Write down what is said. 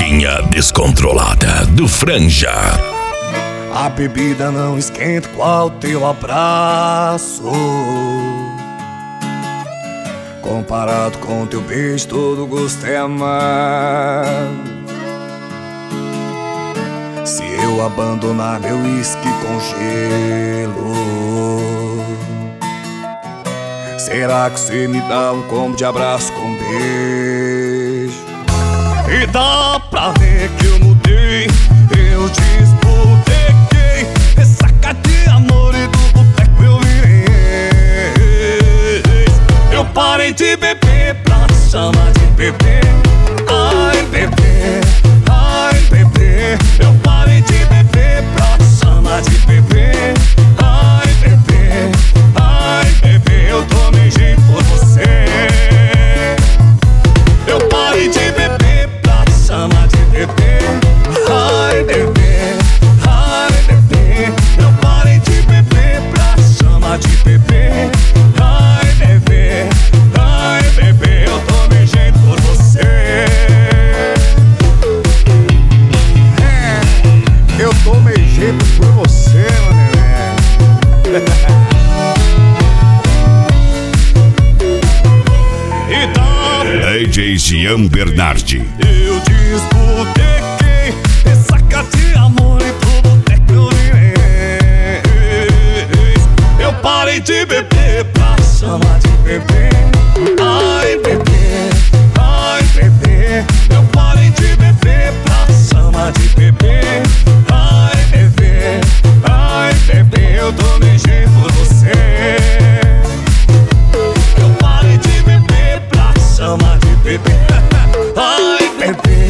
Notinha descontrolada do Franja. A bebida não esquenta qual teu abraço. Comparado com teu beijo, todo gosto é amargo. Se eu abandonar meu uísque com gelo, será que você me dá um combo de abraço com beijo? E dá pra ver que eu mudei, eu desbotequei, ressaca de amor e do boteco eu virei. Eu parei de beber pra chamar de bebê. Ai bebê, ai bebê. Eu parei de beber pra chamar de bebê. Ai bebê, ai bebê. Eu tomei jeito por você. Eu parei de beber pra chamar de bebê. Ai bebê, ai bebê. Eu parei de beber pra chamar de bebê. Ai bebê, ai bebê. Eu tomei jeito por você. Eu tomei jeito por você, meu neném. DJ Jean Bernardi. Eu desbotequei, ressaca de amor e pro boteco eu virei. Eu parei de beber pra chamar de bebê. Ai bebê, ai bebê. Eu parei de beber pra chamar de bebê. Ai bebê, ai bebê. Eu tomei jeito por você. Eu parei de beber pra chamar de bebê. Ai bebê,